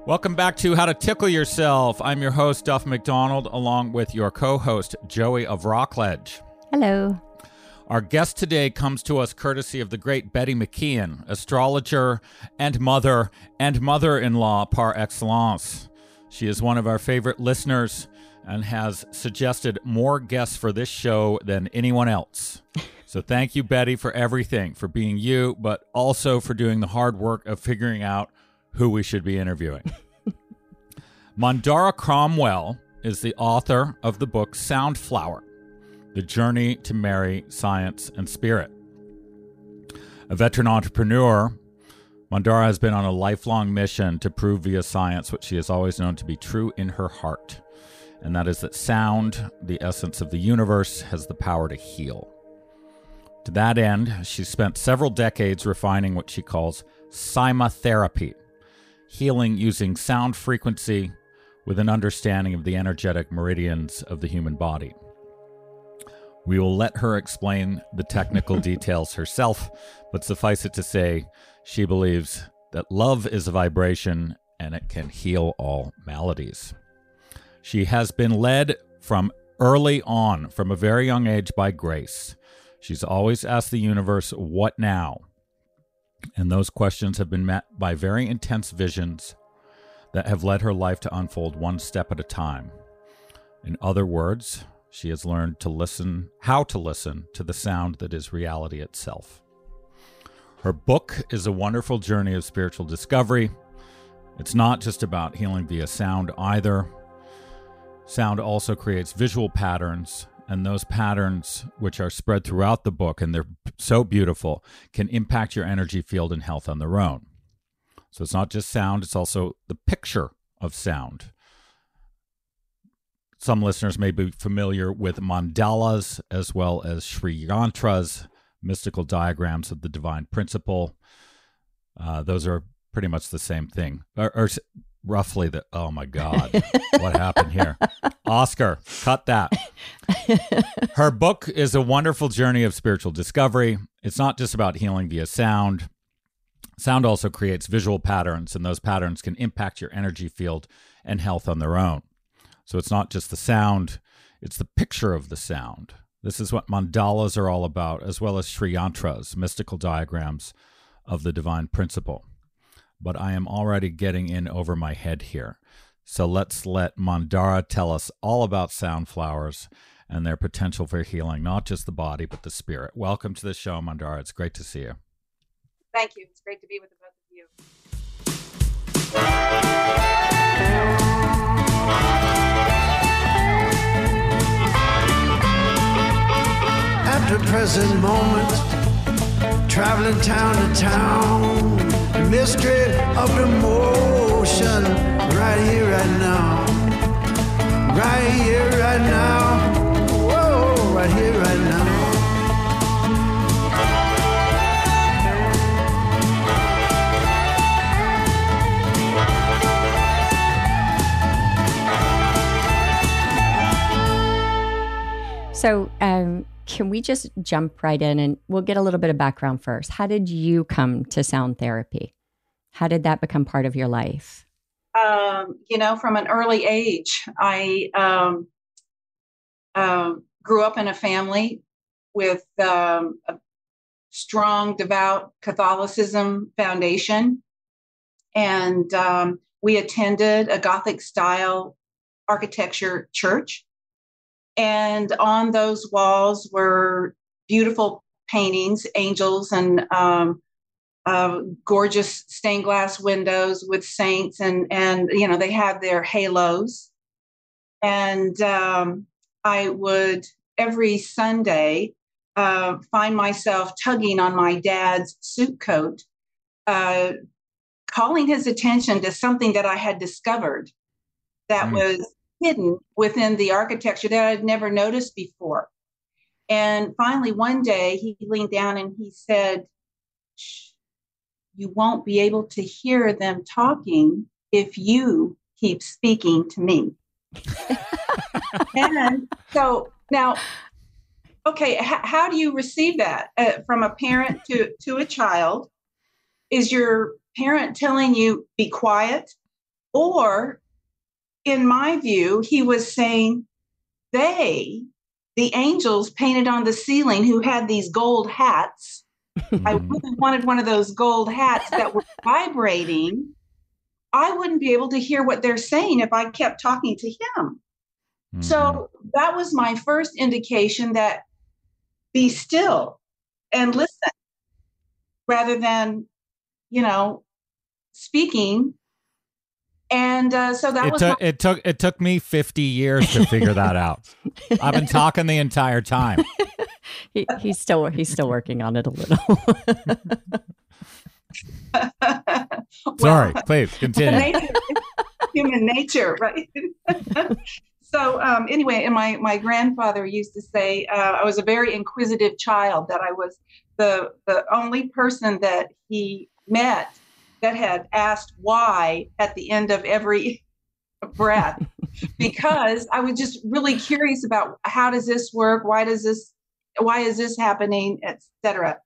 Welcome back to How to Tickle Yourself. I'm your host, Duff McDonald, along with your co-host, Joey of Rockledge. Hello. Our guest today comes to us courtesy of the great Betty McKeon, astrologer and mother-in-law par excellence. She is one of our favorite listeners and has suggested more guests for this show than anyone else. So thank you, Betty, for everything, for being you, but also for doing the hard work of figuring out who we should be interviewing. Mandara Cromwell is the author of the book Soundflower, The Journey to Marry Science and Spirit. A veteran entrepreneur, Mandara has been on a lifelong mission to prove via science what she has always known to be true in her heart, and that is that sound, the essence of the universe, has the power to heal. To that end, she spent several decades refining what she calls cymotherapy, healing using sound frequency with an understanding of the energetic meridians of the human body. We will let her explain the technical details herself, but suffice it to say, she believes that love is a vibration and it can heal all maladies. She has been led from early on, from a very young age, by grace. She's always asked the universe, what now? And those questions have been met by very intense visions that have led her life to unfold one step at a time. In other words, she has learned to listen, how to listen to the sound that is reality itself. Her book is a wonderful journey of spiritual discovery. It's not just about healing via sound either. Sound also creates visual patterns, and those patterns, which are spread throughout the book, and they're so beautiful, can impact your energy field and health on their own. So it's not just sound, it's also the picture of sound. Some listeners may be familiar with mandalas as well as Sri Yantras, mystical diagrams of the divine principle. Those are pretty much the same thing, or roughly the, oh my God, what happened here? Oscar, cut that. Her book is a wonderful journey of spiritual discovery. It's not just about healing via sound. Sound also creates visual patterns, and those patterns can impact your energy field and health on their own. So it's not just the sound, it's the picture of the sound. This is what mandalas are all about, as well as Sri Yantras, mystical diagrams of the divine principle. But I am already getting in over my head here. So let's let Mandara tell us all about soundflowers and their potential for healing, not just the body, but the spirit. Welcome to the show, Mandara. It's great to see you. Thank you. It's great to be with the both of you. At the present moment, traveling town to town, the mystery of the motion, right here, right now. Right here, right now. Whoa, right here, right now. So can we just jump right in and we'll get a little bit of background first. How did you come to sound therapy? How did that become part of your life? From an early age, I grew up in a family with a strong, devout Catholicism foundation. And we attended a Gothic-style architecture church. And on those walls were beautiful paintings, angels, and gorgeous stained glass windows with saints, and they had their halos. And I would every Sunday find myself tugging on my dad's suit coat, calling his attention to something that I had discovered that was hidden within the architecture that I'd never noticed before. And finally, one day, he leaned down and he said, "Shh, you won't be able to hear them talking if you keep speaking to me." And so now, okay, how do you receive that from a parent to a child? Is your parent telling you, be quiet, Or, in my view, he was saying the angels painted on the ceiling who had these gold hats. I really wanted one of those gold hats that were vibrating. I wouldn't be able to hear what they're saying if I kept talking to him. So that was my first indication that be still and listen rather than, speaking. And so that it took me 50 years to figure that out. I've been talking the entire time. He's still working on it a little. Sorry, please continue. Human nature, right? So anyway, and my grandfather used to say I was a very inquisitive child, that I was the only person that he met that had asked why at the end of every breath, because I was just really curious about how does this work? Why is this happening, etc.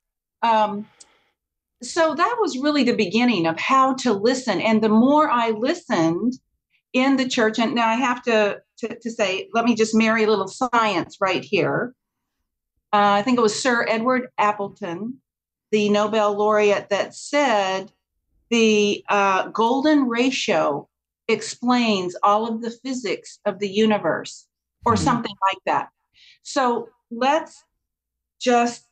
So that was really the beginning of how to listen. And the more I listened in the church, and now I have to say, let me just marry a little science right here. I think it was Sir Edward Appleton, the Nobel laureate, that said the golden ratio explains all of the physics of the universe, or something like that. So let's just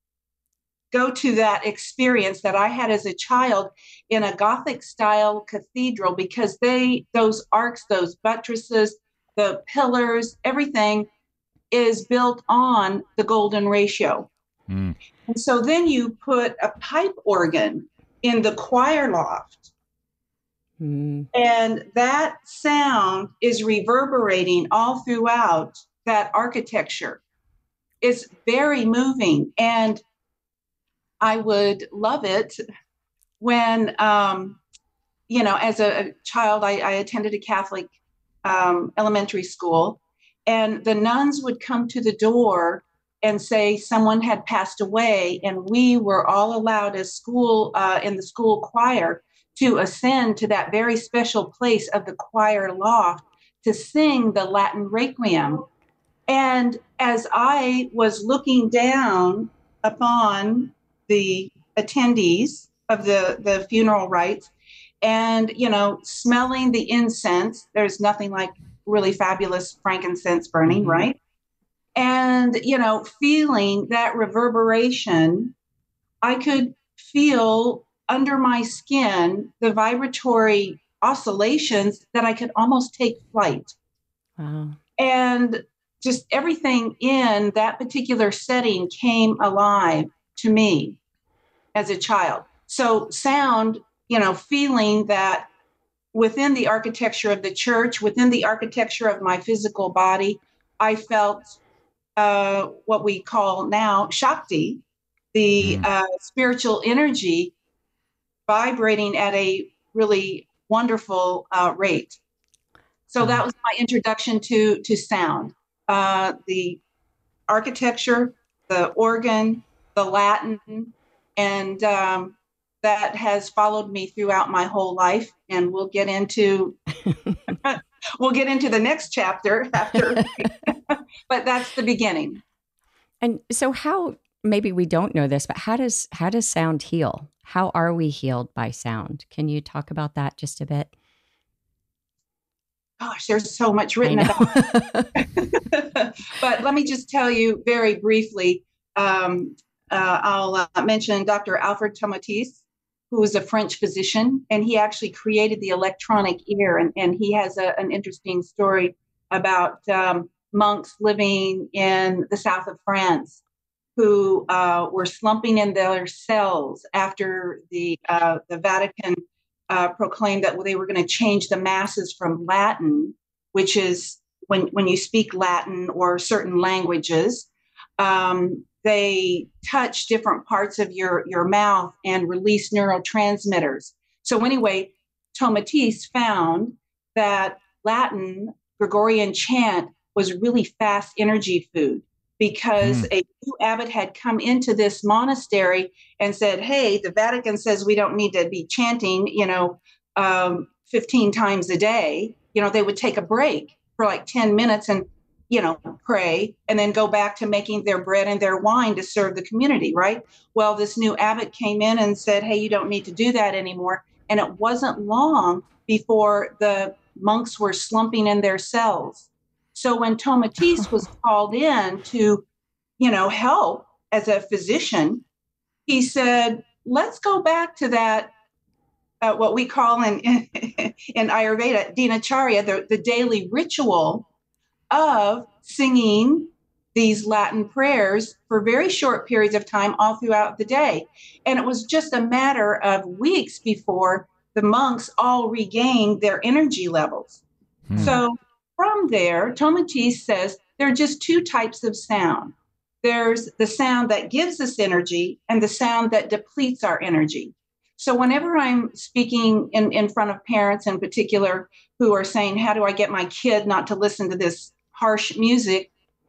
go to that experience that I had as a child in a Gothic style cathedral, because those arcs, those buttresses, the pillars, everything is built on the golden ratio. And so then you put a pipe organ in the choir loft, and that sound is reverberating all throughout that architecture. It's very moving, and I would love it when, as a child, I attended a Catholic elementary school, and the nuns would come to the door and say someone had passed away, and we were all allowed as school in the school choir to ascend to that very special place of the choir loft to sing the Latin Requiem. And as I was looking down upon the attendees of the funeral rites and, smelling the incense, there's nothing like really fabulous frankincense burning, right? And, feeling that reverberation, I could feel under my skin the vibratory oscillations that I could almost take flight. Wow. And just everything in that particular setting came alive to me as a child. So sound, feeling that within the architecture of the church, within the architecture of my physical body, I felt what we call now Shakti, the spiritual energy vibrating at a really wonderful rate. So that was my introduction to sound. The architecture, the organ, the Latin, and that has followed me throughout my whole life. And we'll get into the next chapter after, but that's the beginning. And so how, maybe we don't know this, but how does sound heal? How are we healed by sound? Can you talk about that just a bit? Gosh, there's so much written about it. But let me just tell you very briefly. I'll mention Dr. Alfred Tomatis, who was a French physician, and he actually created the electronic ear. And he has an interesting story about monks living in the south of France who were slumping in their cells after the Vatican proclaimed that they were going to change the masses from Latin, which is when you speak Latin or certain languages, they touch different parts of your mouth and release neurotransmitters. So anyway, Tomatis found that Latin Gregorian chant was really fast energy food, because a new abbot had come into this monastery and said, hey, the Vatican says we don't need to be chanting, 15 times a day. They would take a break for like 10 minutes and, pray, and then go back to making their bread and their wine to serve the community, right? Well, this new abbot came in and said, hey, you don't need to do that anymore. And it wasn't long before the monks were slumping in their cells. So when Tomatis was called in to, help as a physician, he said, let's go back to that, what we call in Ayurveda, dinacharya, the daily ritual of singing these Latin prayers for very short periods of time all throughout the day. And it was just a matter of weeks before the monks all regained their energy levels. So from there, Tomatis says there are just two types of sound. There's the sound that gives us energy and the sound that depletes our energy. So whenever I'm speaking in front of parents in particular who are saying, how do I get my kid not to listen to this harsh music?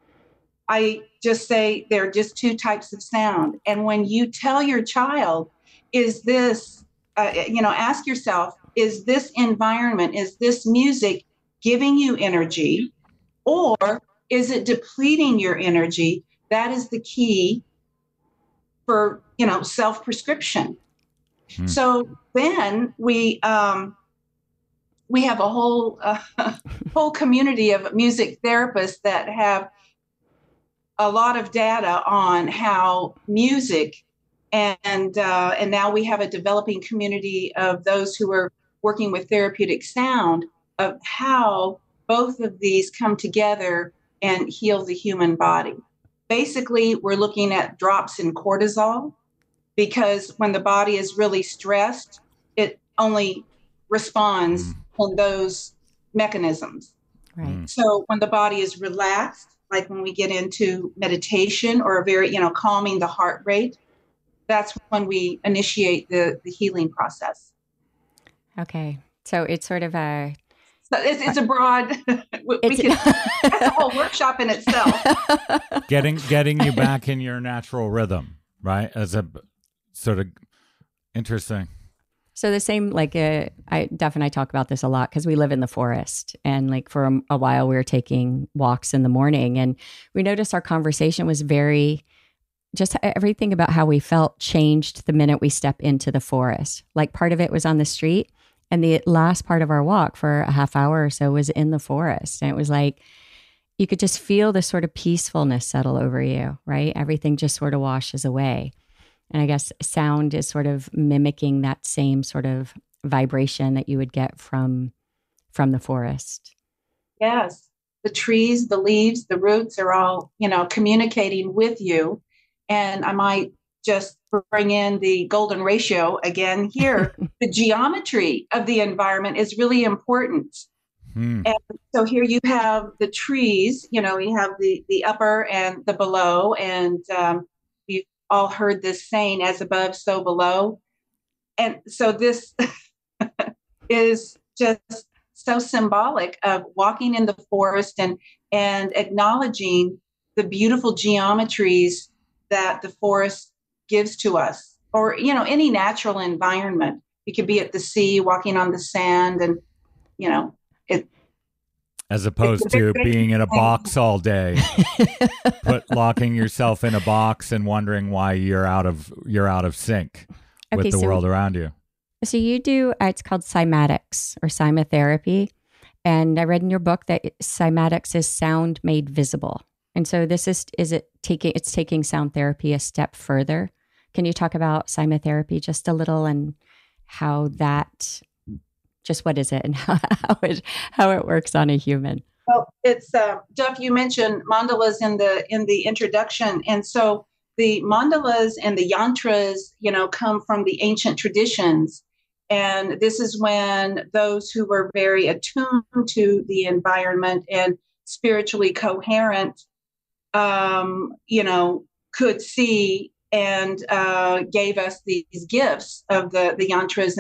I just say there are just two types of sound. And when you tell your child, is this, ask yourself, is this environment, is this music giving you energy, or is it depleting your energy? That is the key for, self-prescription. So then we have a whole community of music therapists that have a lot of data on how music and now we have a developing community of those who are working with therapeutic sound of how both of these come together and heal the human body. Basically, we're looking at drops in cortisol, because when the body is really stressed, it only responds on those mechanisms. Right. So when the body is relaxed, like when we get into meditation or a very, calming the heart rate, that's when we initiate the healing process. Okay. So it's sort of a... So it's a broad... that's a whole workshop in itself. Getting you back in your natural rhythm, right? As a sort of interesting. So the same, Duff and I talk about this a lot because we live in the forest, and for a while we were taking walks in the morning, and we noticed our conversation was just everything about how we felt changed the minute we step into the forest. Like part of it was on the street, and the last part of our walk for a half hour or so was in the forest. And it was like, you could just feel this sort of peacefulness settle over you, right? Everything just sort of washes away. And I guess sound is sort of mimicking that same sort of vibration that you would get from the forest. Yes. The trees, the leaves, the roots are all, communicating with you. And I might just bring in the golden ratio again here. The geometry of the environment is really important. And so here you have the trees, you have the upper and the below, and we've all heard this saying, as above, so below. And so this is just so symbolic of walking in the forest and acknowledging the beautiful geometries that the forest gives to us, or, any natural environment. You could be at the sea, walking on the sand, and, as opposed to being in a box all day, locking yourself in a box and wondering why you're out of sync with the world around you. So you do, it's called cymatics or cymotherapy. And I read in your book that cymatics is sound made visible. And so this is taking sound therapy a step further. Can you talk about cymotherapy just a little, and how that, just what is it, and how it works on a human? Well, it's Duff, you mentioned mandalas in the introduction, and so the mandalas and the yantras, come from the ancient traditions, and this is when those who were very attuned to the environment and spiritually coherent, could see and gave us these gifts of the yantras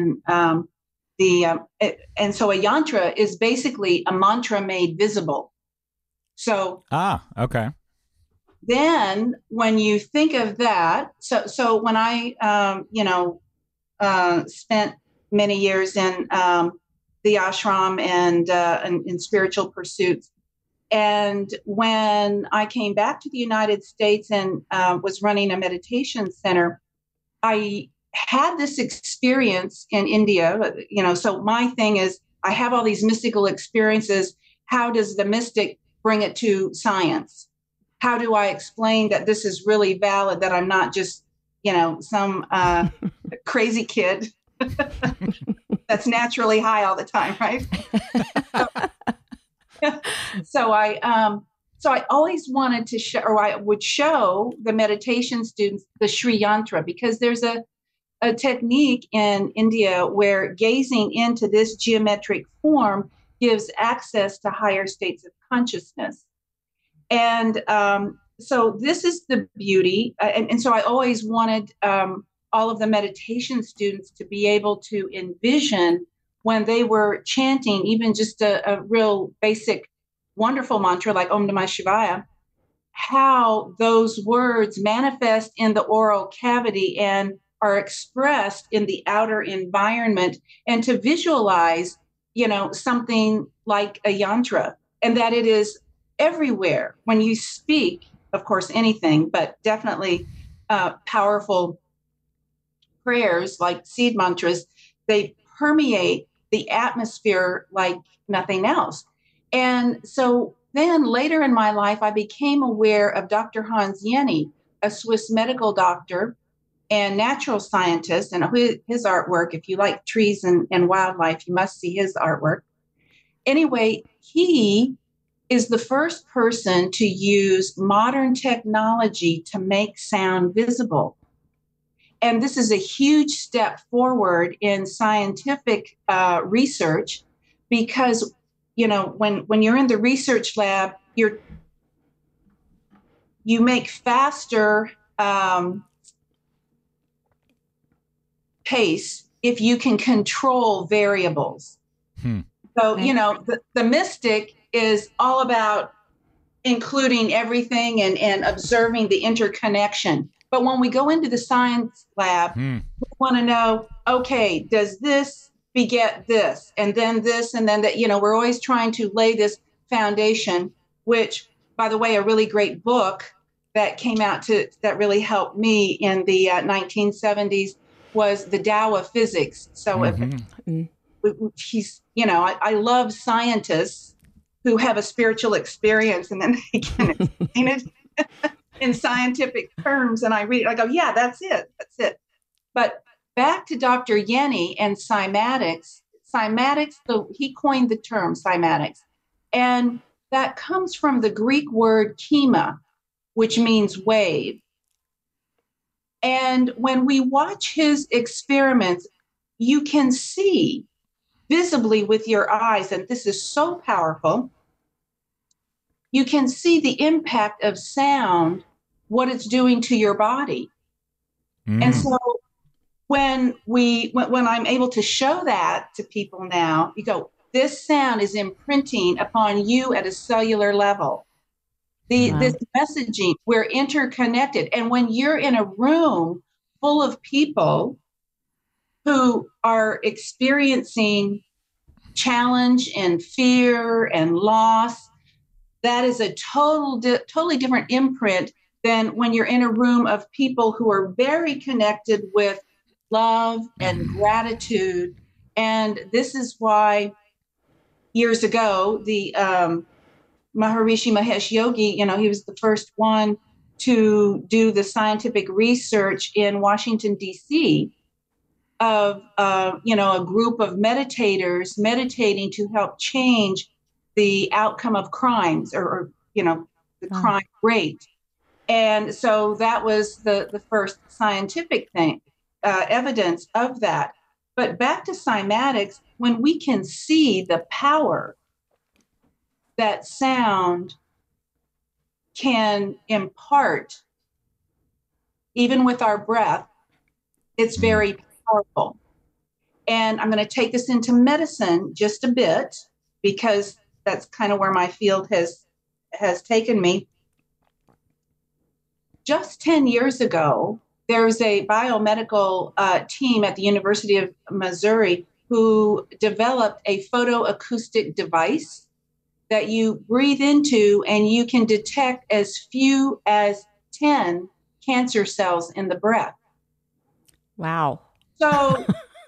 and so a yantra is basically a mantra made visible. So okay. Then when you think of that, so when I spent many years in the ashram and in spiritual pursuits. And when I came back to the United States and was running a meditation center, I had this experience in India, so my thing is I have all these mystical experiences. How does the mystic bring it to science? How do I explain that this is really valid, that I'm not just, some crazy kid that's naturally high all the time, right? So I always wanted to show, or I would show the meditation students the Sri Yantra, because there's a technique in India where gazing into this geometric form gives access to higher states of consciousness. And so this is the beauty. And so I always wanted all of the meditation students to be able to envision when they were chanting, even just a real basic, wonderful mantra like Om Namah Shivaya, how those words manifest in the oral cavity and are expressed in the outer environment, and to visualize, something like a yantra, and that it is everywhere. When you speak, of course, anything, but definitely powerful prayers like seed mantras, they permeate the atmosphere like nothing else. And so then later in my life, I became aware of Dr. Hans Jenny, a Swiss medical doctor and natural scientist, and his artwork. If you like trees and wildlife, you must see his artwork. Anyway, he is the first person to use modern technology to make sound visible. And this is a huge step forward in scientific research, because, when you're in the research lab, you make faster pace if you can control variables. So, the mystic is all about including everything and observing the interconnection. But when we go into the science lab, we want to know, okay, does this beget this, and then this, and then that? We're always trying to lay this foundation, which, by the way, a really great book that came out that really helped me in the 1970s was The Tao of Physics. So I love scientists who have a spiritual experience and then they can explain it in scientific terms. And I read it, I go, yeah, that's it. But back to Dr. Jenny and cymatics. Cymatics, he coined the term cymatics. And that comes from the Greek word chema, which means wave. And when we watch his experiments, you can see visibly with your eyes, and this is so powerful, you can see the impact of sound, what it's doing to your body. And so when I'm able to show that to people now, you go, this sound is imprinting upon you at a cellular level. This messaging, we're interconnected. And when you're in a room full of people who are experiencing challenge and fear and loss, that is a totally different imprint than when you're in a room of people who are very connected with love and gratitude. And this is why years ago, the Maharishi Mahesh Yogi, he was the first one to do the scientific research in Washington, D.C. of, a group of meditators meditating to help change the outcome of crimes or the crime rate. And so that was the first scientific thing, evidence of that. But back to cymatics, when we can see the power that sound can impart, even with our breath, it's very powerful. And I'm going to take this into medicine just a bit, because that's kind of where my field has taken me. Just 10 years ago, there was a biomedical team at the University of Missouri who developed a photoacoustic device that you breathe into, and you can detect as few as 10 cancer cells in the breath. Wow. So,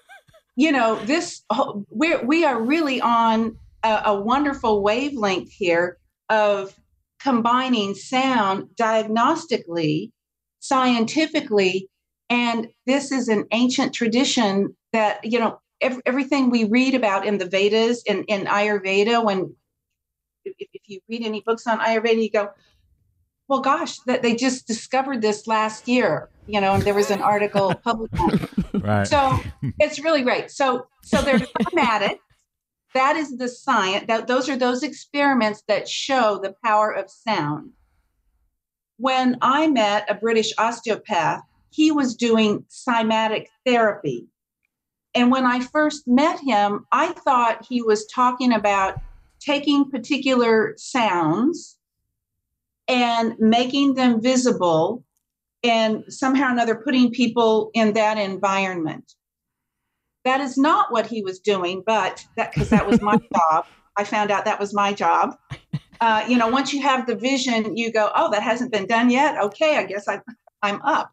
we are really on a wonderful wavelength here of combining sound diagnostically, scientifically, and this is an ancient tradition that, everything we read about in the Vedas, in Ayurveda, if you read any books on Ayurveda, you go, well, gosh, that they just discovered this last year, and there was an article published. Right. So it's really great. So they're cymatics. That is the science. Those are those experiments that show the power of sound. When I met a British osteopath, he was doing cymatic therapy. And when I first met him, I thought he was talking about taking particular sounds and making them visible and somehow or another putting people in that environment. That is not what he was doing, because that was my job. I found out that was my job. Once you have the vision, you go, oh, that hasn't been done yet. Okay, I guess I'm up.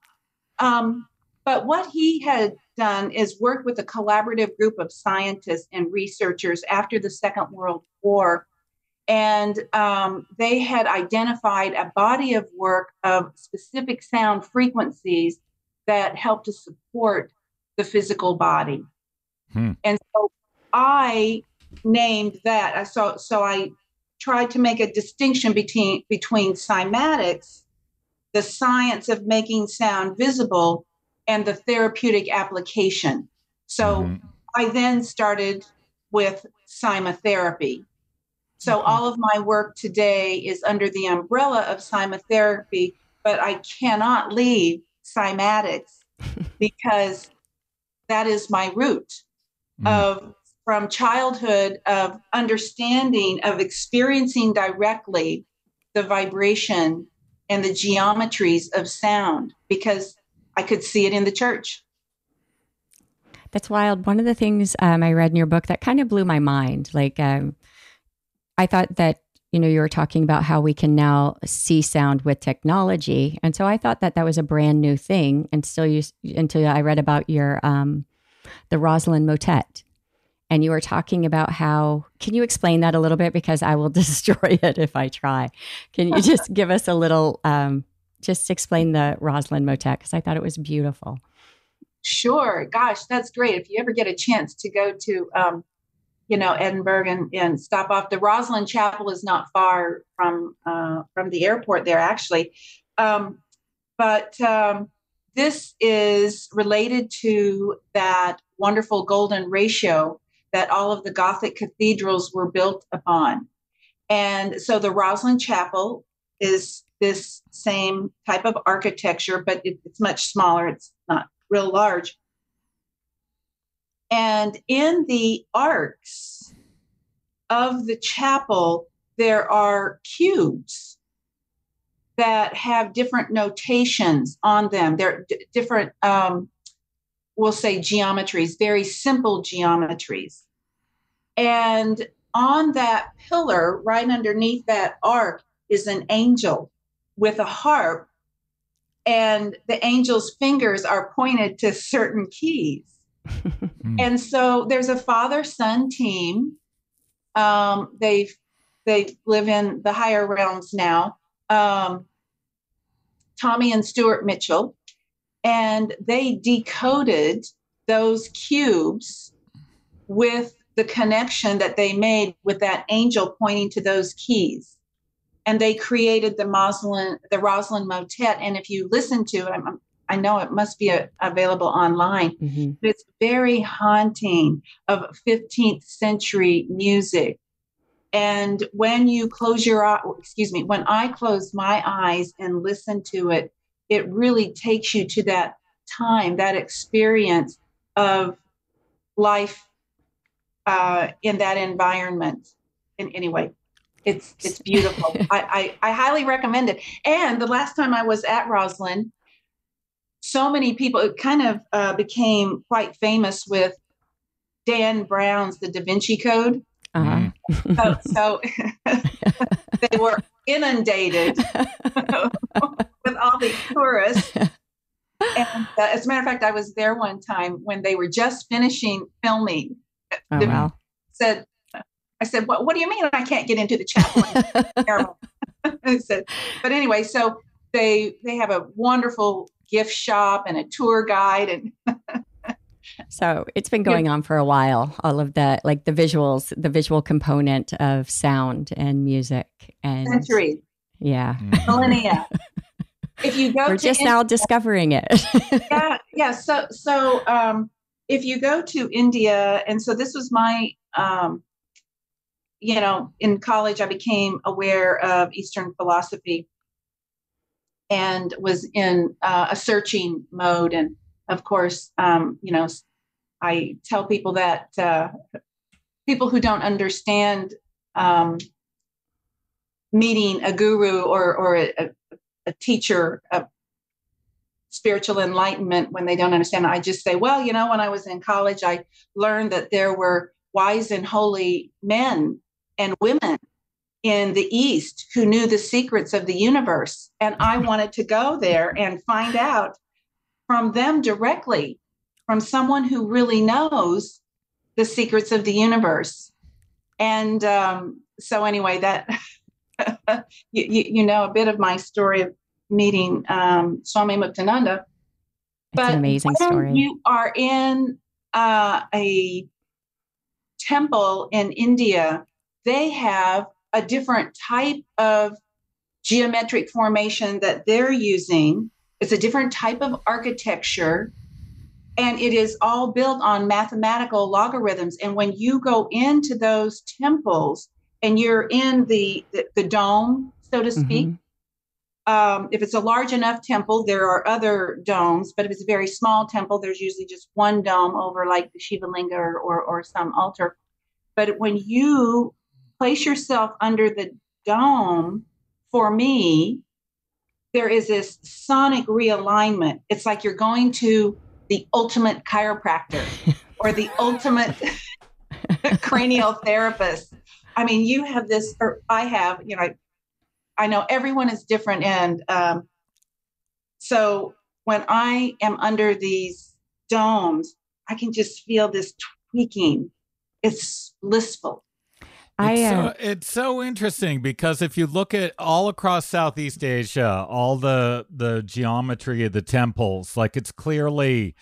But what he had done is work with a collaborative group of scientists and researchers after the Second World War. And they had identified a body of work of specific sound frequencies that help to support the physical body. And so I named that. So I tried to make a distinction between cymatics, the science of making sound visible, and the therapeutic application. So I then started with cymatherapy. So all of my work today is under the umbrella of cymatherapy, but I cannot leave cymatics because that is my root from childhood of understanding, of experiencing directly the vibration and the geometries of sound, because I could see it in the church. That's wild. One of the things I read in your book that kind of blew my mind, I thought that, you were talking about how we can now see sound with technology. And so I thought that was a brand new thing until I read about your, the Rosalind Motet. And you were talking about how, can you explain that a little bit? Because I will destroy it if I try. Can you just give us a little, just explain the Rosalind Motet? Because I thought it was beautiful. Sure. Gosh, that's great. If you ever get a chance to go to, Edinburgh and stop off, the Rosalind Chapel is not far from the airport there, actually. But this is related to that wonderful golden ratio that all of the Gothic cathedrals were built upon. And so the Rosalind Chapel is this same type of architecture, but it's much smaller. It's not real large. And in the arcs of the chapel, there are cubes that have different notations on them. They're different, we'll say geometries, very simple geometries. And on that pillar, right underneath that arc, is an angel with a harp. And the angel's fingers are pointed to certain keys. And so there's a father-son team. They live in the higher realms now. Tommy and Stuart Mitchell, and they decoded those cubes with the connection that they made with that angel pointing to those keys. And they created the Rosalind Motet. And if you listen to it, I know it must be available online, but it's very haunting of 15th century music. And when you when I close my eyes and listen to it, it really takes you to that time, that experience of life in that environment. And anyway, it's beautiful. I highly recommend it. And the last time I was at Rosalind, so many people, it kind of became quite famous with Dan Brown's The Da Vinci Code. Uh-huh. So they were inundated with all these tourists. And as a matter of fact, I was there one time when they were just finishing filming. Oh, wow. I said, what do you mean I can't get into the chapel? I said, but anyway, so they have a wonderful gift shop and a tour guide. And so it's been going on for a while, all of the, like the visuals, the visual component of sound and music. And centuries. Yeah. Millennia. If you go We're to just now discovering it. Yeah. So if you go to India, and so this was my, in college, I became aware of Eastern philosophy and was in a searching mode. And of course, I tell people that people who don't understand meeting a guru or a teacher of spiritual enlightenment, when they don't understand, I just say, well, when I was in college, I learned that there were wise and holy men and women in the East who knew the secrets of the universe. And I wanted to go there and find out from them directly, from someone who really knows the secrets of the universe. And so anyway, that a bit of my story of meeting Swami Muktananda. It's an amazing story. You are in a temple in India, they have a different type of geometric formation that they're using. It's a different type of architecture, and it is all built on mathematical logarithms. And when you go into those temples and you're in the dome, so to speak, if it's a large enough temple, there are other domes, but if it's a very small temple, there's usually just one dome over like the Shiva Linga or some altar. But when you place yourself under the dome, for me, there is this sonic realignment. It's like you're going to the ultimate chiropractor or the ultimate cranial therapist. I mean, you have this, or I have, I know everyone is different. And so when I am under these domes, I can just feel this tweaking. It's blissful. It's so interesting because if you look at all across Southeast Asia, all the geometry of the temples, like it's clearly,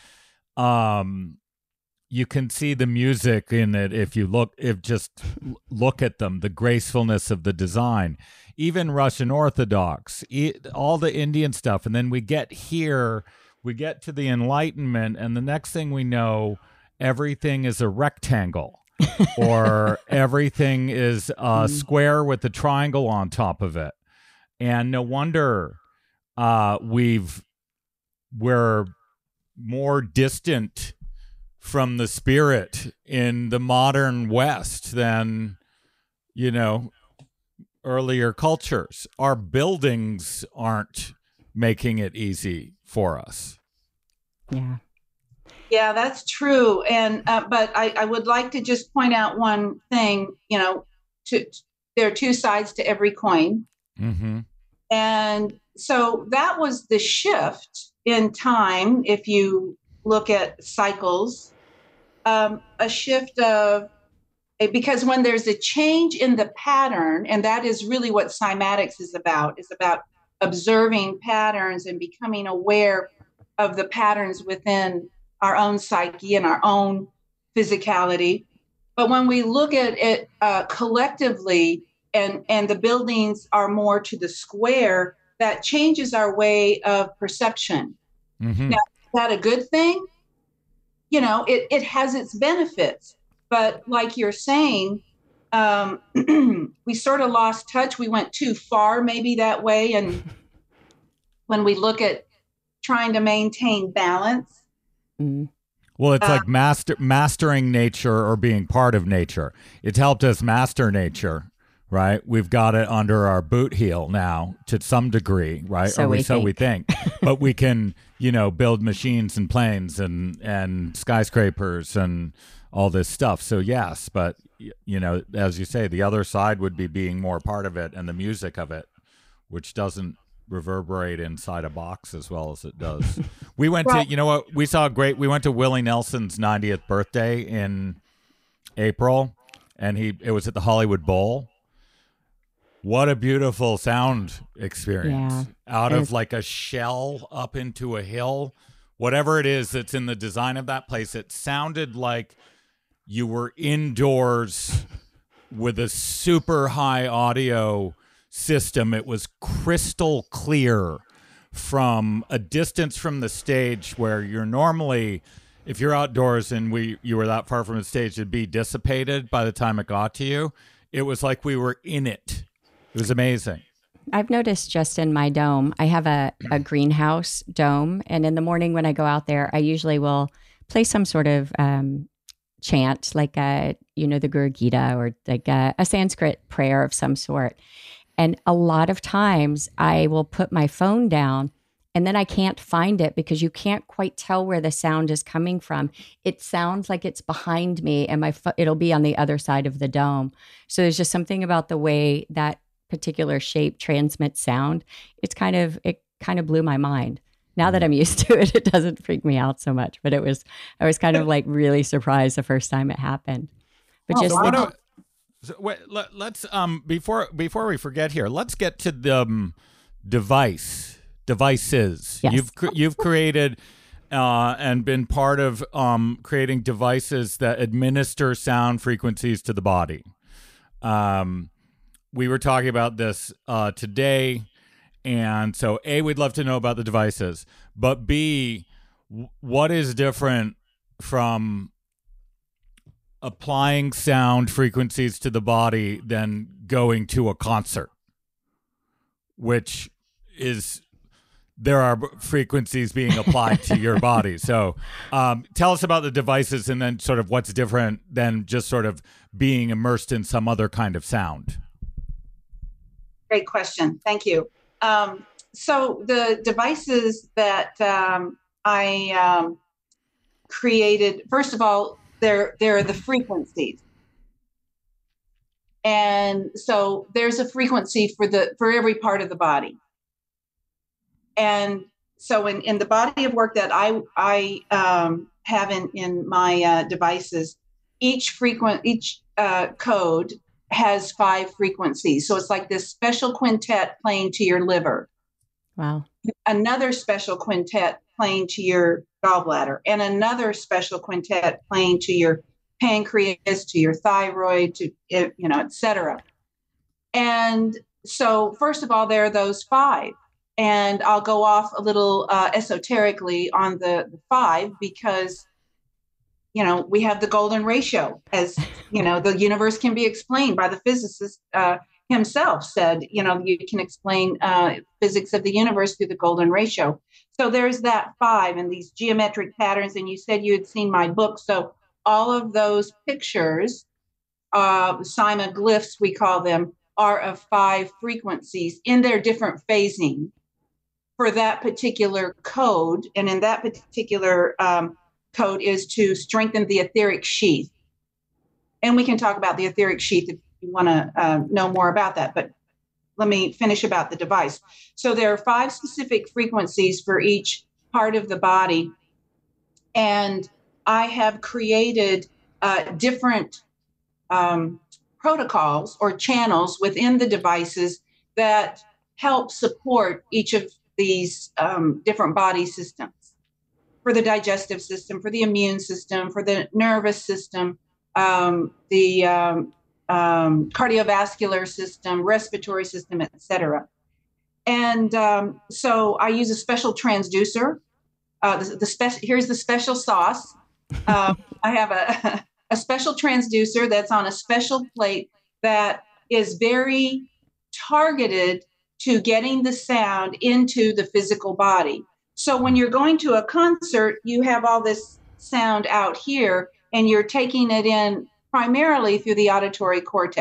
you can see the music in it if just look at them, the gracefulness of the design. Even Russian Orthodox, all the Indian stuff, and then we get here, we get to the Enlightenment, and the next thing we know, everything is a rectangle. Or everything is a square with a triangle on top of it. And no wonder we're more distant from the spirit in the modern West than, earlier cultures. Our buildings aren't making it easy for us. Yeah. Yeah, that's true. And but I would like to just point out one thing. There are two sides to every coin, and so that was the shift in time. If you look at cycles, a shift of because when there's a change in the pattern, and that is really what cymatics is about observing patterns and becoming aware of the patterns within our own psyche and our own physicality. But when we look at it collectively and the buildings are more to the square, that changes our way of perception. Now, is that a good thing? It has its benefits. But like you're saying, we sort of lost touch. We went too far maybe that way. And when we look at trying to maintain balance, well, it's like mastering nature or being part of nature. It's helped us master nature right? We've got it under our boot heel now to some degree, right? So we think. But we can, build machines and planes and skyscrapers and all this stuff. So yes, but as you say, the other side would be being more part of it and the music of it, which doesn't reverberate inside a box as well as it does. We went to, we went to Willie Nelson's 90th birthday in April, and it was at the Hollywood Bowl. What a beautiful sound experience. Out of like a shell up into a hill. Whatever it is that's in the design of that place, it sounded like you were indoors with a super high audio system. It was crystal clear from a distance from the stage, where you're normally, if you're outdoors and you were that far from the stage, it'd be dissipated by the time it got to you. It was like we were in it. It was amazing. I've noticed just in my dome, I have a greenhouse dome. And in the morning when I go out there, I usually will play some sort of chant, like the Guru Gita, or like a Sanskrit prayer of some sort. And a lot of times I will put my phone down and then I can't find it because you can't quite tell where the sound is coming from. It sounds like it's behind me, and it'll be on the other side of the dome. So there's just something about the way that particular shape transmits sound. It kind of blew my mind. Now that I'm used to it, it doesn't freak me out so much. But I was kind of like really surprised the first time it happened. But let's before we forget here, let's get to the devices. Yes. You've created and been part of creating devices that administer sound frequencies to the body. We were talking about this today, and so A, we'd love to know about the devices, but B, what is different from applying sound frequencies to the body than going to a concert, which is, there are frequencies being applied to your body. So tell us about the devices, and then sort of what's different than just sort of being immersed in some other kind of sound. Great question. Thank you. So the devices that I created, first of all, they're the frequencies. And so there's a frequency for every part of the body. And so in the body of work that I have in my devices, each code has 5 frequencies. So it's like this special quintet playing to your liver. Wow. Another special quintet playing to your gallbladder, and another special quintet playing to your pancreas, to your thyroid, to, et cetera. And so first of all, there are those 5. And I'll go off a little esoterically on the 5 because, we have the golden ratio, as, the universe can be explained by the physicist himself said, you can explain physics of the universe through the golden ratio. So there's that 5 and these geometric patterns. And you said you had seen my book. So all of those pictures, glyphs, we call them, are of 5 frequencies in their different phasing for that particular code. And in that particular code is to strengthen the etheric sheath. And we can talk about the etheric sheath if you want to know more about that. But let me finish about the device. So there are 5 specific frequencies for each part of the body. And I have created different protocols or channels within the devices that help support each of these different body systems, for the digestive system, for the immune system, for the nervous system, the cardiovascular system, respiratory system, etc. And so I use a special transducer. Here's the special sauce. I have a special transducer that's on a special plate that is very targeted to getting the sound into the physical body. So when you're going to a concert, you have all this sound out here, and you're taking it in primarily through the auditory cortex.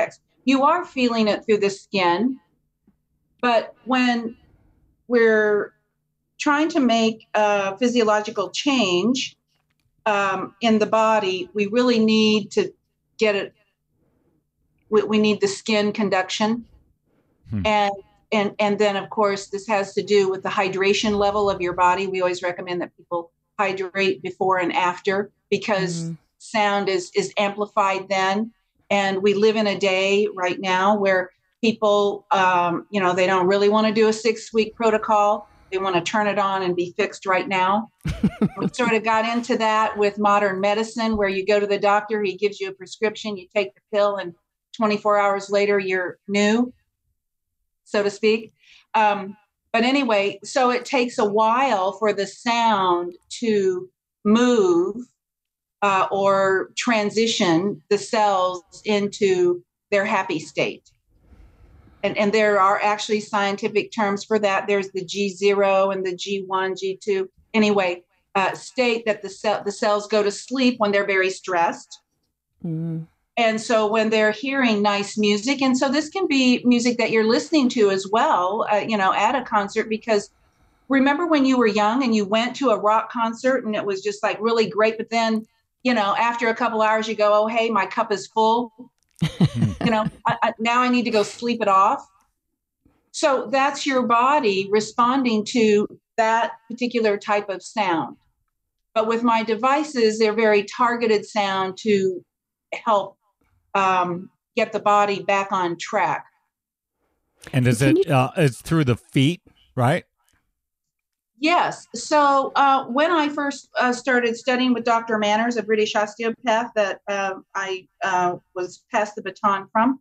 you are feeling it through the skin. But when we're trying to make a physiological change in the body, we really need to get it. We need the skin conduction. And then, of course, this has to do with the hydration level of your body. We always recommend that people hydrate before and after, because sound is amplified then. And we live in a day right now where people, they don't really want to do a 6-week protocol. They want to turn it on and be fixed right now. We sort of got into that with modern medicine, where you go to the doctor, he gives you a prescription, you take the pill, and 24 hours later, you're new, so to speak. But anyway, so it takes a while for the sound to move or transition the cells into their happy state. And there are actually scientific terms for that. There's the G0 and the G1, G2. Anyway, state that the cells go to sleep when they're very stressed. And so when they're hearing nice music, and so this can be music that you're listening to as well, at a concert, because remember when you were young and you went to a rock concert and it was just like really great, but then, after a couple hours you go, oh, hey, my cup is full. Now I need to go sleep it off. So that's your body responding to that particular type of sound. But with my devices, they're very targeted sound to help get the body back on track. And it's through the feet, right? Yes. So when I first started studying with Dr. Manners, a British osteopath that I was passed the baton from,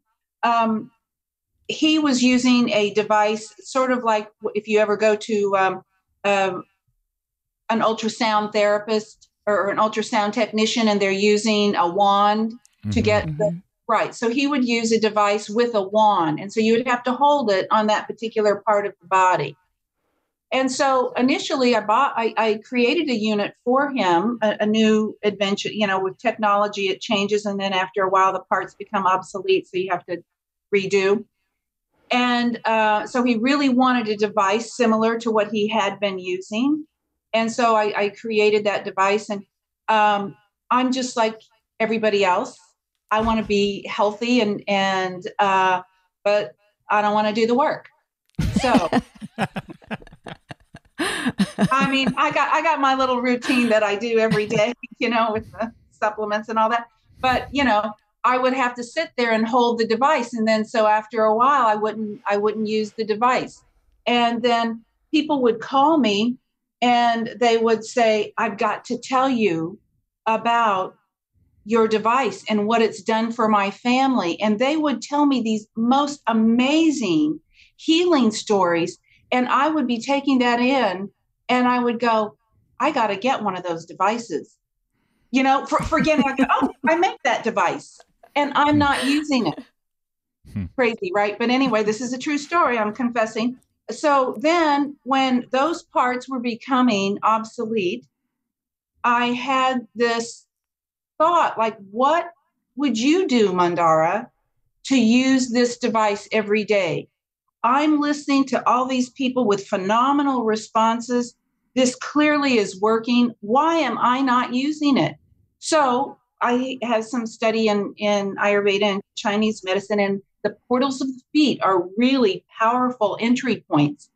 he was using a device sort of like if you ever go to an ultrasound therapist or an ultrasound technician and they're using a wand to get right. So he would use a device with a wand. And so you would have to hold it on that particular part of the body. And so initially I created a unit for him, a new invention, with technology, it changes. And then after a while, the parts become obsolete. So you have to redo. And so he really wanted a device similar to what he had been using. And so I created that device. And I'm just like everybody else. I want to be healthy but I don't want to do the work. So I mean, I got my little routine that I do every day, with the supplements and all that. But, I would have to sit there and hold the device. And then so after a while, I wouldn't use the device. And then people would call me and they would say, I've got to tell you about your device and what it's done for my family. And they would tell me these most amazing healing stories. And I would be taking that in and I would go, I got to get one of those devices, forgetting, oh, I make that device and I'm not using it. Crazy, right? But anyway, this is a true story. I'm confessing. So then when those parts were becoming obsolete, I had this thought, like, what would you do, Mandara, to use this device every day? I'm listening to all these people with phenomenal responses. This clearly is working. Why am I not using it? So I have some study in Ayurveda and Chinese medicine, and the portals of the feet are really powerful entry points.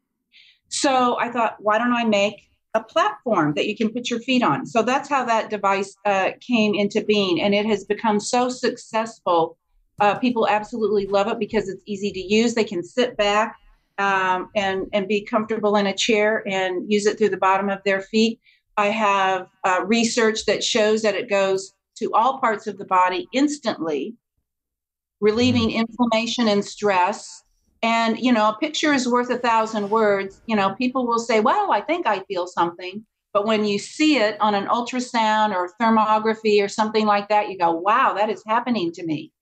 So I thought, why don't I make a platform that you can put your feet on? So that's how that device came into being. And it has become so successful. People absolutely love it because it's easy to use. They can sit back and be comfortable in a chair and use it through the bottom of their feet. I have research that shows that it goes to all parts of the body instantly, relieving inflammation and stress. And, a picture is worth 1,000 words. People will say, well, I think I feel something. But when you see it on an ultrasound or thermography or something like that, you go, wow, that is happening to me.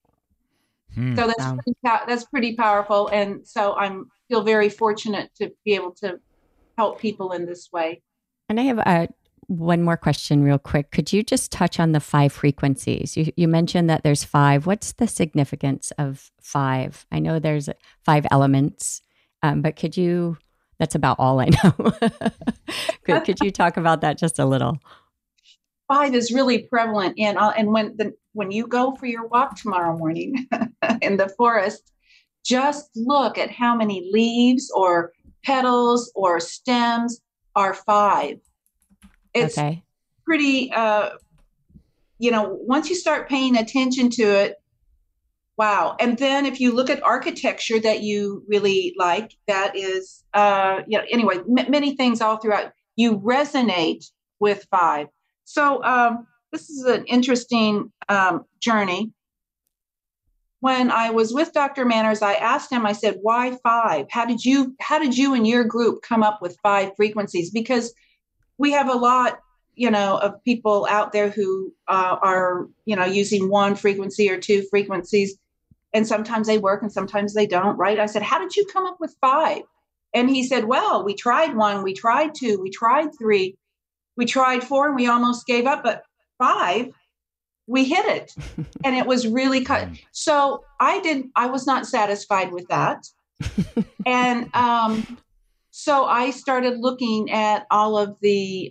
So that's pretty powerful. And so I feel very fortunate to be able to help people in this way. And I have one more question real quick. Could you just touch on the 5 frequencies? You mentioned that there's 5. What's the significance of 5? I know there's 5 elements, but that's about all I know. Could you talk about that just a little? 5 is really prevalent and when you go for your walk tomorrow morning in the forest, just look at how many leaves or petals or stems are 5. It's pretty, once you start paying attention to it, wow. And then if you look at architecture that you really like, that is, anyway, many things all throughout, you resonate with 5. So this is an interesting journey. When I was with Dr. Manners, I asked him, I said, why 5? How did you and your group come up with 5 frequencies? Because we have a lot, of people out there who are, using 1 frequency or 2 frequencies, and sometimes they work and sometimes they don't, right? I said, how did you come up with 5? And he said, well, we tried 1, we tried 2, we tried 3, we tried 4, and we almost gave up, but 5, we hit it. And it was really cut. So I was not satisfied with that. And so I started looking at all of the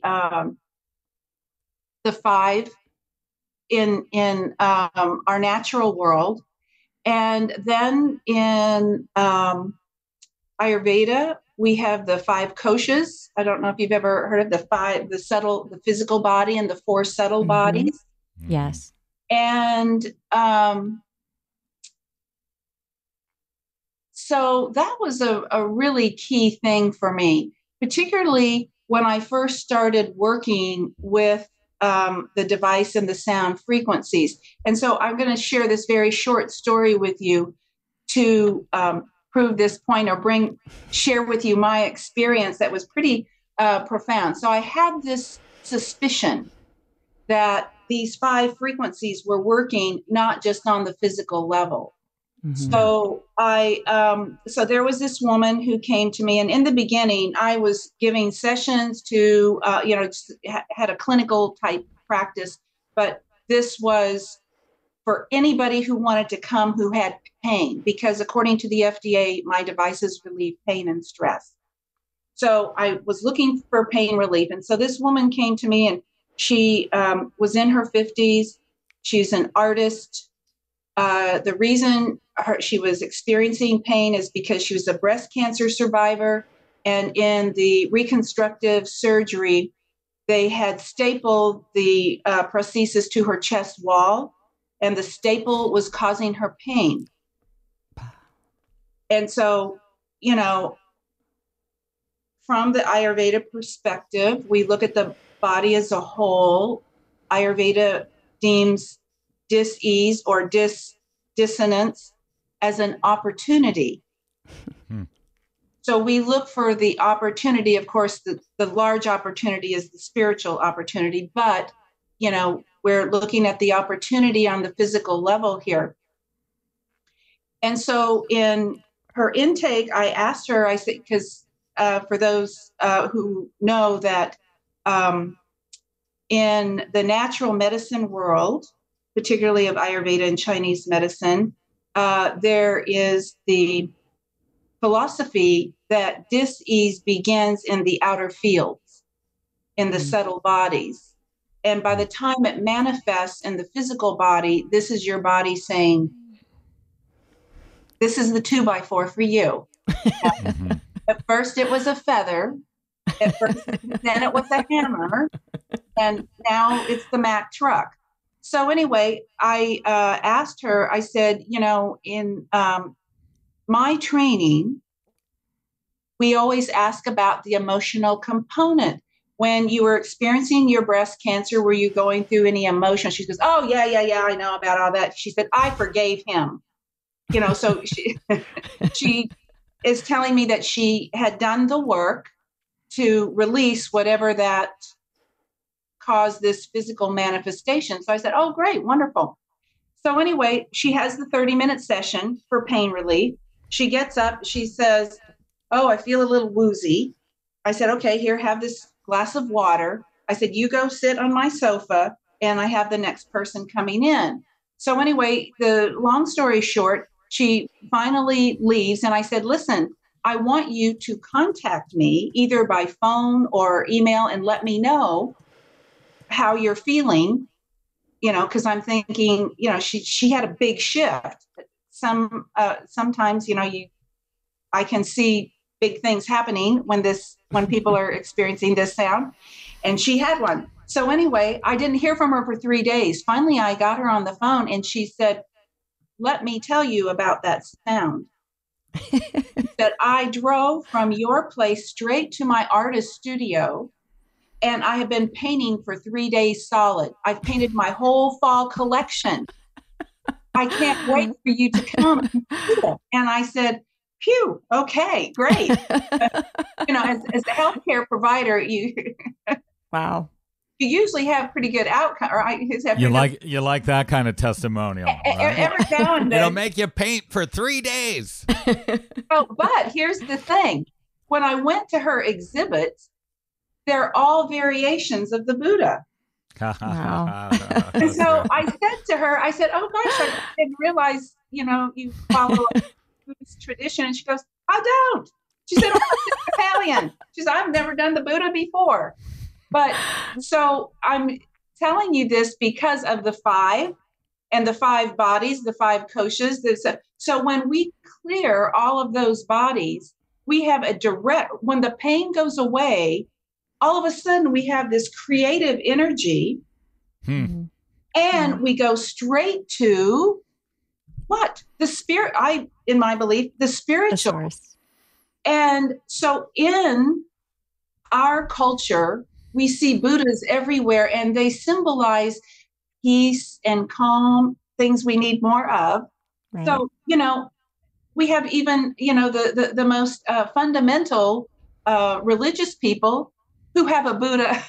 5 in our natural world. And then in Ayurveda, we have the 5 koshas. I don't know if you've ever heard of the physical body and the 4 subtle bodies. Yes. And so that was a really key thing for me, particularly when I first started working with the device and the sound frequencies. And so I'm going to share this very short story with you to prove this point or share with you my experience that was pretty profound. So I had this suspicion that these 5 frequencies were working not just on the physical level. Mm-hmm. So so there was this woman who came to me, and in the beginning, I was giving sessions to, had a clinical type practice, but this was for anybody who wanted to come who had pain, because according to the FDA, my devices relieve pain and stress. So I was looking for pain relief. And so this woman came to me, and she was in her 50s. She's an artist. The reason she was experiencing pain is because she was a breast cancer survivor. And in the reconstructive surgery, they had stapled the prosthesis to her chest wall, and the staple was causing her pain. And so, from the Ayurveda perspective, we look at the body as a whole. Ayurveda deems dis-ease or dissonance as an opportunity. So we look for the opportunity. Of course, the large opportunity is the spiritual opportunity, but, we're looking at the opportunity on the physical level here. And so in her intake, I asked her, I said, because for those who know that in the natural medicine world, particularly of Ayurveda and Chinese medicine, there is the philosophy that dis-ease begins in the outer fields, in the subtle bodies. And by the time it manifests in the physical body, this is your body saying, this is the 2x4 for you. At first it was a feather. Then it was a hammer. And now it's the Mack truck. So anyway, I asked her, I said, in my training, we always ask about the emotional component. When you were experiencing your breast cancer, were you going through any emotion? She goes, oh, yeah, I know about all that. She said, I forgave him. So she is telling me that she had done the work to release whatever that caused this physical manifestation. So I said, oh, great, wonderful. So anyway, she has the 30-minute session for pain relief. She gets up, she says, oh, I feel a little woozy. I said, okay, here, have this glass of water. I said, you go sit on my sofa and I have the next person coming in. So anyway, the long story short, she finally leaves. And I said, listen, I want you to contact me either by phone or email and let me know how you're feeling, because I'm thinking, she had a big shift. Sometimes, I can see big things happening when people are experiencing this sound. And she had one. So anyway, I didn't hear from her for 3 days. Finally, I got her on the phone and she said, let me tell you about that sound. That I drove from your place straight to my artist studio, and I have been painting for 3 days solid. I've painted my whole fall collection. I can't wait for you to come. And I said, phew, okay, great. As a healthcare provider, wow. You usually have pretty good outcome. Or you like that kind of testimonial. Right? Every now and then. It'll make you paint for 3 days. But here's the thing. When I went to her exhibits, they're all variations of the Buddha. Wow. And so I said to her, oh gosh, I didn't realize, you follow a Buddhist tradition. And she goes, I don't. She said, I'm Italian. She said, I've never done the Buddha before. But so I'm telling you this because of the 5 and the 5 bodies, the 5 koshas. So when we clear all of those bodies, we have when the pain goes away, all of a sudden we have this creative energy and we go straight to what? The spirit, in my belief, the spiritual. And so in our culture, we see Buddhas everywhere, and they symbolize peace and calm, things we need more of. Right. So, we have even, the most fundamental religious people who have a Buddha,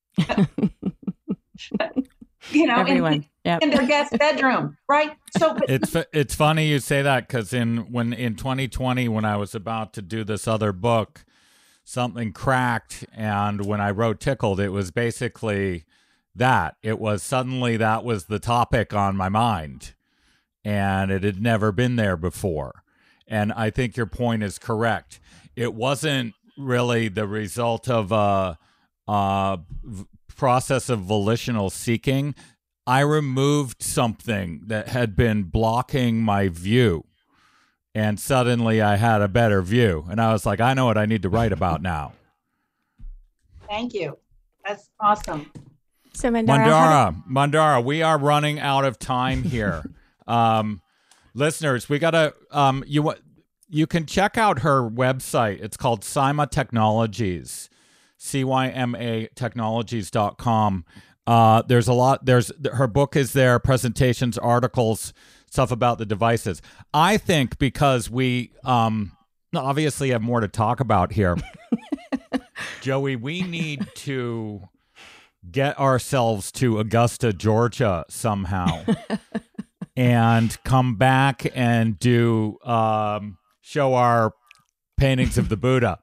everyone. In their guest bedroom, right? So it's funny you say that, because in 2020, when I was about to do this other book, something cracked, and when I wrote Tickled, it was basically that. It was suddenly that was the topic on my mind, and it had never been there before. And I think your point is correct. It wasn't really the result of a process of volitional seeking. I removed something that had been blocking my view, and suddenly I had a better view. And I was like, I know what I need to write about now. Thank you. That's awesome. So Mandara, we are running out of time here. Listeners, we got to, you can check out her website. It's called Cyma Technologies, CYMA technologies.com. There's a lot, her book is there, presentations, articles, stuff about the devices. I think because we obviously have more to talk about here, Joey, we need to get ourselves to Augusta, Georgia somehow and come back and do show our paintings of the Buddha.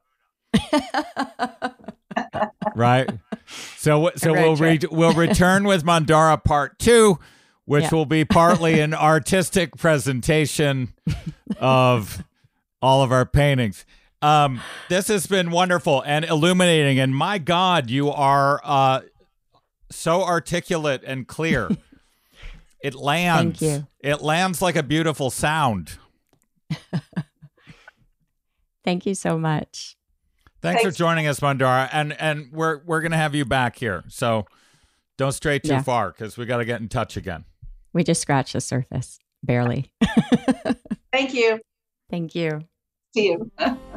Right? So we'll return with Mandara Part 2, which will be partly an artistic presentation of all of our paintings. This has been wonderful and illuminating, and my God, you are so articulate and clear. It lands. Thank you. It lands like a beautiful sound. Thank you so much. Thanks for joining us, Mandara, and we're gonna have you back here. So don't stray too far, because we got to get in touch again. We just scratched the surface, barely. Thank you. Thank you. See you.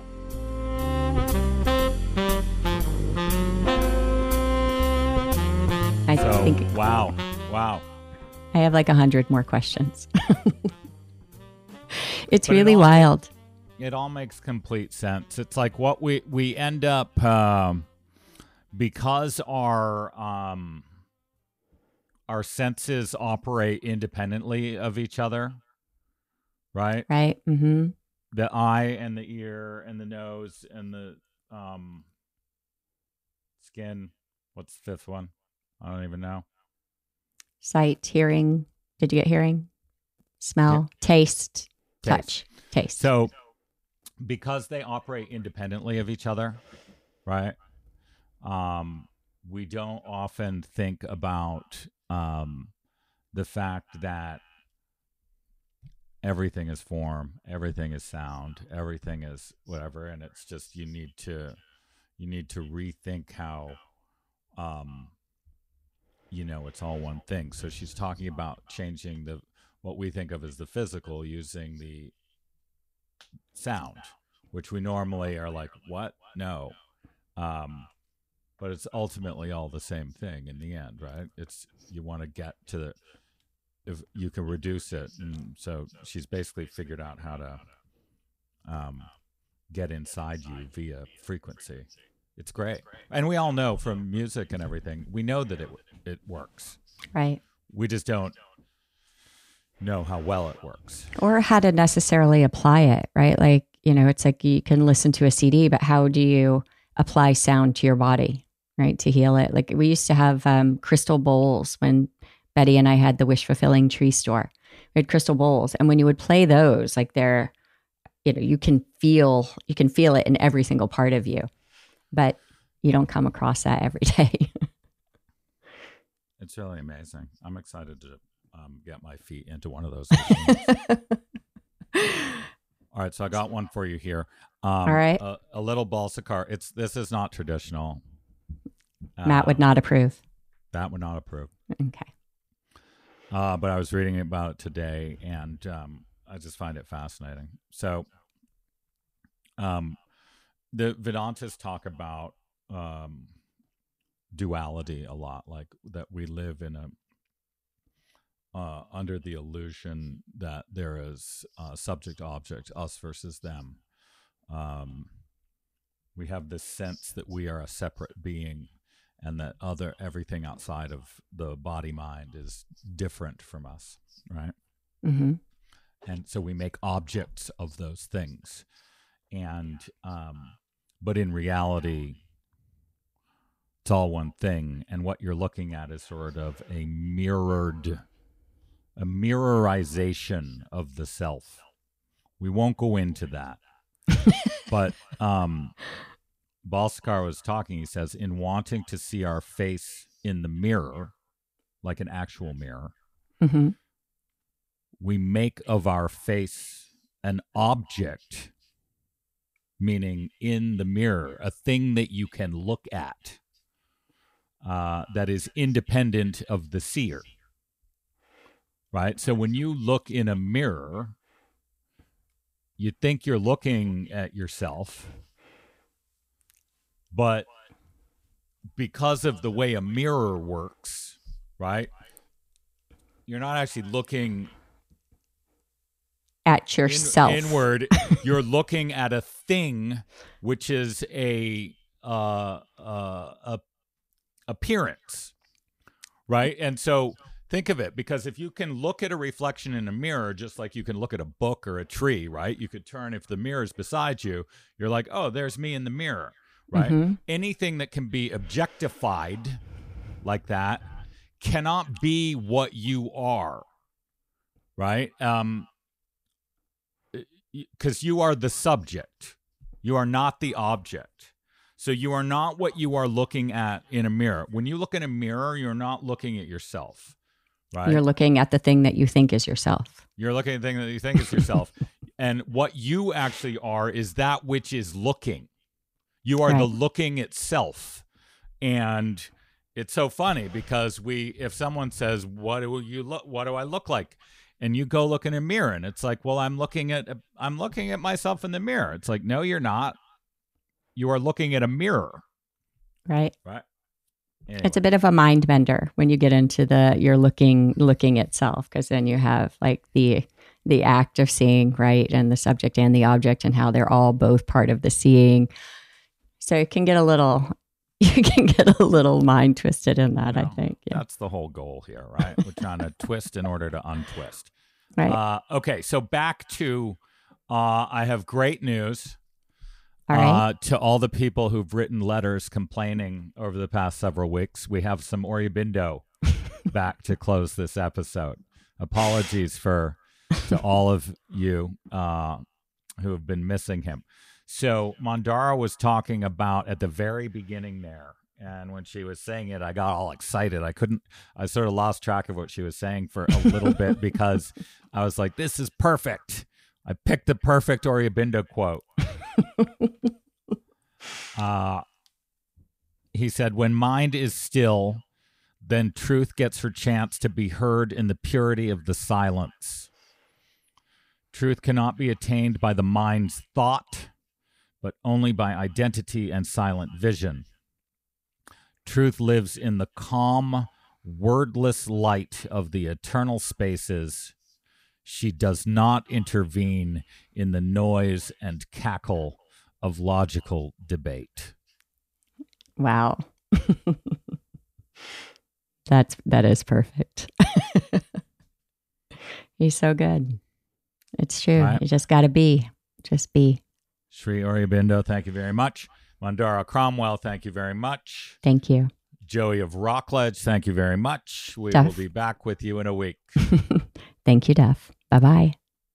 Wow. I have like 100 more questions. It's really wild. It all makes complete sense. It's like what we end up because our senses operate independently of each other, right? Right. Mm-hmm. The eye and the ear and the nose and the skin, What's the fifth one? I don't even know. Sight, hearing. Did you get hearing? Smell, taste, touch, taste. So because they operate independently of each other, right? We don't often think about the fact that everything is form, everything is sound, everything is whatever, and it's just you need to rethink how it's all one thing. So she's talking about changing what we think of as the physical using the sound, which we normally are like, what? No. But it's ultimately all the same thing in the end, right? It's you want to get to if you can reduce it. And so she's basically figured out how to get inside you via frequency. It's great. And we all know from music and everything, we know that it works. Right. We just don't know how well it works. Or how to necessarily apply it, right? Like, it's like you can listen to a CD, but how do you apply sound to your body, right? To heal it. Like we used to have crystal bowls when Betty and I had the Wish Fulfilling Tree store. We had crystal bowls. And when you would play those, like they're, you can feel it in every single part of you, but you don't come across that every day. It's really amazing. I'm excited to get my feet into one of those machines. All right, so I got one for you here. All right. A little Balsacar. This is not traditional. Matt would not approve. That would not approve. Okay. But I was reading about it today, and I just find it fascinating. So the Vedantas talk about duality a lot, like that we live in under the illusion that there is subject object, us versus them. We have this sense that we are a separate being and that everything outside of the body mind is different from us, right? Mm-hmm. And so we make objects of those things. And but in reality, it's all one thing, and what you're looking at is sort of a mirrorization of the self. We won't go into that. But Balsacar was talking, he says, in wanting to see our face in the mirror, like an actual mirror, mm-hmm. we make of our face an object, meaning in the mirror, a thing that you can look at, that is independent of the seer. Right? So when you look in a mirror, you think you're looking at yourself, but because of the way a mirror works, right? You're not actually looking at yourself inward. You're looking at a thing, which is a appearance, right? And so think of it, because if you can look at a reflection in a mirror, just like you can look at a book or a tree, right? You could turn, if the mirror is beside you, you're like, oh, there's me in the mirror, right? Mm-hmm. Anything that can be objectified like that cannot be what you are, right? Because you are the subject. You are not the object. So you are not what you are looking at in a mirror. When you look in a mirror, you're not looking at yourself, right? You're looking at the thing that you think is yourself. You're looking at the thing that you think is yourself. And what you actually are is that which is looking. You are the looking itself. And it's so funny because if someone says, what do I look like? And you go look in a mirror and it's like, well, I'm looking at myself in the mirror. It's like, no, you're not. You are looking at a mirror. Right. Anyway. It's a bit of a mind bender when you get into you're looking itself, because then you have like the act of seeing, right? And the subject and the object, and how they're all both part of the seeing. So you can get a little mind twisted in that, I think. Yeah. That's the whole goal here, right? We're trying to twist in order to untwist. Right. Okay. So back to, I have great news. All right. To all the people who've written letters complaining over the past several weeks, we have some Oribindo back to close this episode. Apologies to all of you who have been missing him. So Mandara was talking about at the very beginning there, and when she was saying it, I got all excited. I sort of lost track of what she was saying for a little bit because I was like, this is perfect. I picked the perfect Oribindo quote. He said, when mind is still, then truth gets her chance to be heard in the purity of the silence. Truth cannot be attained by the mind's thought, but only by identity and silent vision. Truth lives in the calm, wordless light of the eternal spaces. She does not intervene in the noise and cackle of logical debate. Wow. That is perfect. He's so good. It's true. Right. You just got to be. Just be. Sri Aurobindo, thank you very much. Mandara Cromwell, thank you very much. Thank you. Joey of Rockledge, thank you very much. We will be back with you in a week. Thank you, Duff. Bye-bye.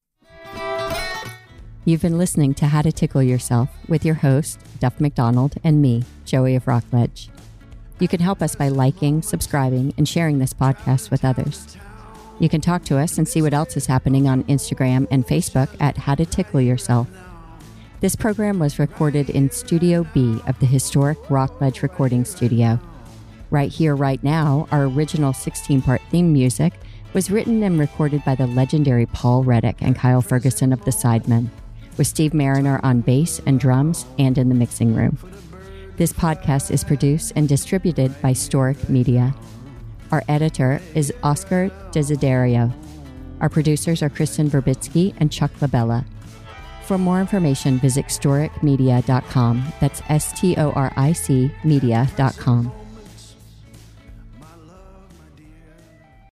You've been listening to How to Tickle Yourself with your host, Duff McDonald, and me, Joey of Rockledge. You can help us by liking, subscribing, and sharing this podcast with others. You can talk to us and see what else is happening on Instagram and Facebook at How to Tickle Yourself. This program was recorded in Studio B of the historic Rockledge Recording Studio. Right Here, Right Now, our original 16-part theme music, was written and recorded by the legendary Paul Reddick and Kyle Ferguson of the Sidemen, with Steve Mariner on bass and drums and in the mixing room. This podcast is produced and distributed by Storic Media. Our editor is Oscar Desiderio. Our producers are Kristen Verbitsky and Chuck Labella. For more information, visit storicmedia.com. That's STORIC media.com.